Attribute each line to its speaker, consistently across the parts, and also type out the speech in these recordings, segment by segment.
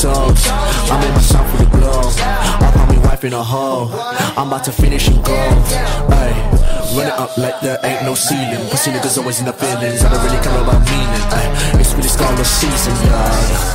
Speaker 1: toes. I made my sound for the glow. I found me wife in a hole. I'm about to finish and go. Ay, run it up like there ain't no ceiling. Pussy niggas always in the feelings. I don't really care about meaning. Ay, it's really scarlet season, yeah.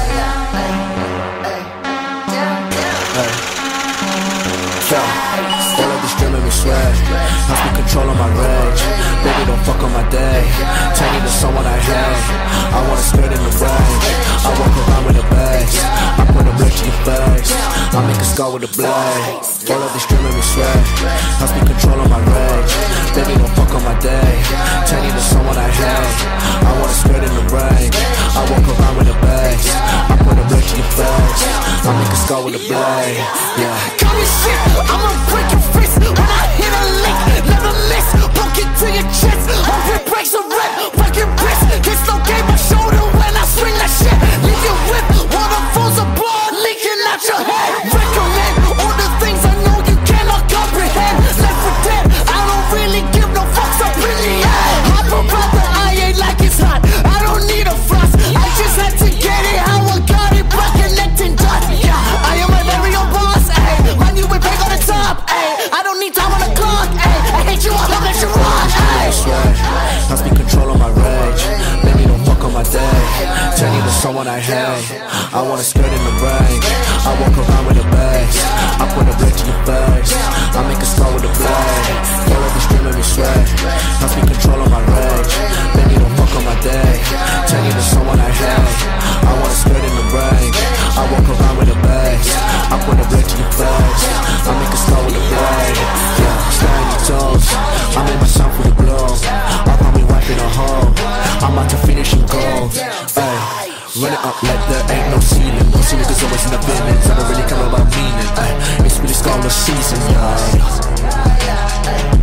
Speaker 1: All of this drilling with swag has me control on my rage. Baby, don't fuck on my day. Turn into someone I hate. I wanna skirt in the range. I walk around with a bass. I put a blade to your face. I make a scar with a blade. All of this drilling with swag has me control on my rage. Baby, don't fuck on my day. Turn into someone I hate. I wanna skirt in the range. I walk around with a bass. I put a blade to your face. I make a scar with a blade. Yeah.
Speaker 2: Call me shit, I'ma break your fist. When I hit a lick, never miss. Poke it to your chest. Hope it breaks a rib, break your wrist. Dislocate my shoulder when I swing that shit. Leave your whip, waterfalls of blood leaking out your head. Recommend all the things I know you cannot comprehend. Left for dead, I don't really give no fucks up in the air. Hop about the IA like it's hot. I don't need a floss. I just had to get it how I got it. By connecting dots. Yeah, I am my very own boss. Ayy, my new whip ain't on the top. Ayy, I don't need time on the clock. Ayy, I hate you, I'll let you rock.
Speaker 1: Has me control on my rage. Baby, don't fuck on my day. Turn you to someone I hate. I wanna skirt in the range. I walk around with a bass. I put a blade to your face. I make a scar with a blade. All of this dreaming me sway. Has me control on my rage. Baby, don't fuck on my day. Turn you to someone I hate. I wanna skirt in the range. I walk around with a bass. I put a blade to your face. I make a scar with a blade. Yeah, stay on your toes. I made my sound for the glow. I found me wife in a hole. I'm about to finish and go. Ay, run it up like there ain't no ceiling. Pussy niggas always in the feelings. I don't really care about meaning. Ay, it's really scarlet season, yeah.